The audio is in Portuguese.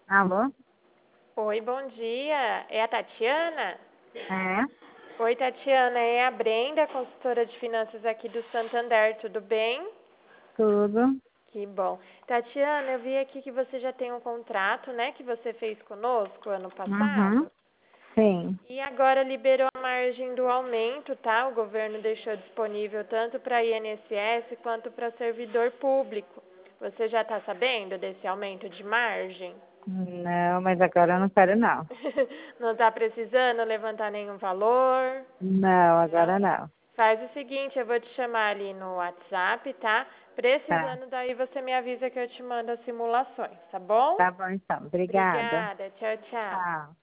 Alô? Oi, bom dia. É a Tatiana? É, Oi, Tatiana. É a Brenda, consultora de finanças aqui do Santander. Tudo bem? tudo. Que bom. Tatiana, eu vi aqui que você já tem um contrato, né, que você fez conosco ano Uhum, passado. sim. E agora liberou a margem do aumento, tá? O governo deixou disponível tanto para INSS quanto para servidor público. Você já está sabendo desse aumento de margem? Não, mas agora eu não quero não. Não está precisando levantar nenhum valor? Não, Não? agora não. Faz o seguinte, eu vou te chamar ali no WhatsApp, tá? Tá, Precisando daí você me avisa que eu te mando as simulações, tá bom? tá bom então. Obrigada. Obrigada, tchau, tchau. Tchau.